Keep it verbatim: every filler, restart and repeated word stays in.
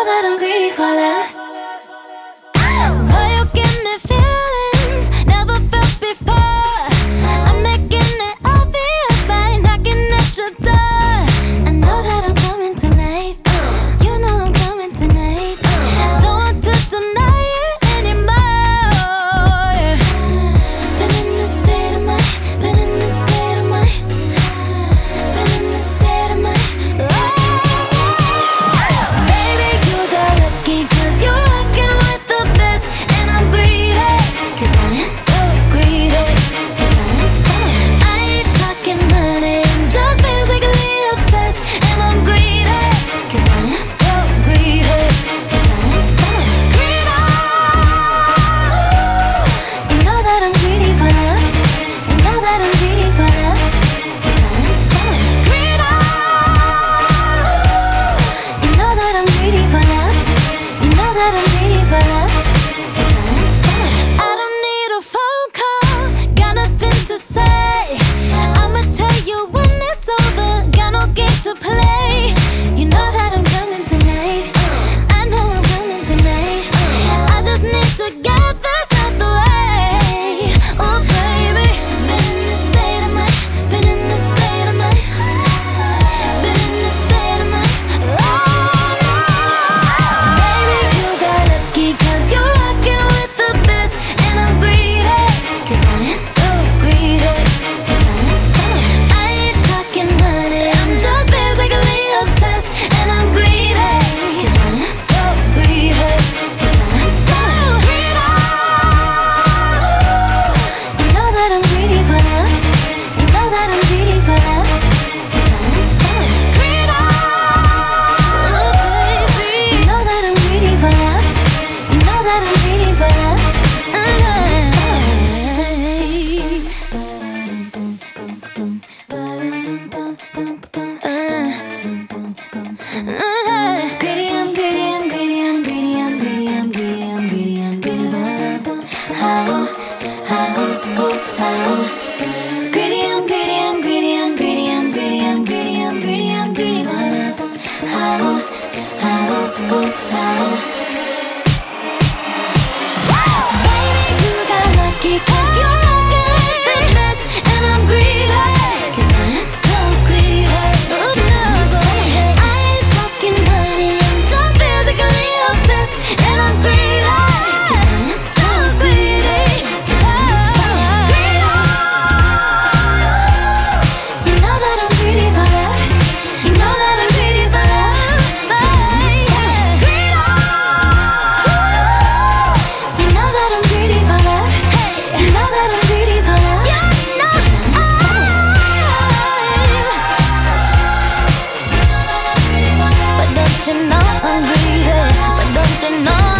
that I'm greedy for love. Boy, you give me feelings never felt before. I'm making it obvious by knocking at your door. I know that I'm coming tonight. You know I'm coming tonight. Don't want to deny it anymore. Been in this state of mind. Been in this state of mind. Been in this state of mind. Baby, you got lucky 'cause you're rocking with the best. And I'm greedy 'cause I am so greedy. 'Cause I am so. I ain't talking money, I'm just physically obsessed. And I'm greedy 'cause I am so greedy. 'Cause I am so greedy. You know that I'm greedy for love. You know that I'm greedy for love. 'Cause I am so greedy. You know that I'm greedy for love. You know that I'm greedy for love. 'Cause I am so. I don't need a phone call, got nothing to say. I'ma tell you when it's over, got no games to play. You know that I'm coming tonight. I know I'm coming tonight. I just need to get this out the way. Oh baby, been in this state of mind. Been in this state of mind. Been in this state of mind. Baby, you got lucky 'cause you're rocking with the best. And I'm greedy 'cause I am so greedy. 'Cause I am so. I ain't talking money, I'm just physically obsessed. And I'm greedy 'cause I am so greedy. 'Cause I am so greedy. You know that I'm greedy for love. You know that I'm greedy for love. 'Cause I am so greedy. Oh baby, you know that I'm greedy for love. You know that I'm greedy for love. Greedy, I'm greedy, I'm greedy, I'm greedy, I'm greedy, I'm greedy, I'm greedy, I'm greedy for love. How, how, oh, how. Greedy, I'm greedy, I'm greedy, I'm greedy, I'm greedy, I'm greedy, I'm greedy, I'm greedy for love. How, how, oh, how. Baby, you got lucky 'cause you're rocking with the best. And I'm greedy 'cause I am so greedy. 'Cause I'm so. I ain't talking money, I'm just physically obsessed. And I'm greedy 'cause I am so greedy. 'Cause I'm so greedy. You know that I'm greedy for love. You know that I'm greedy for love. Greedy. You know that I'm greedy for love. You know that I'm greedy for love. You know I am. But don't you know I'm greedy? But don't you know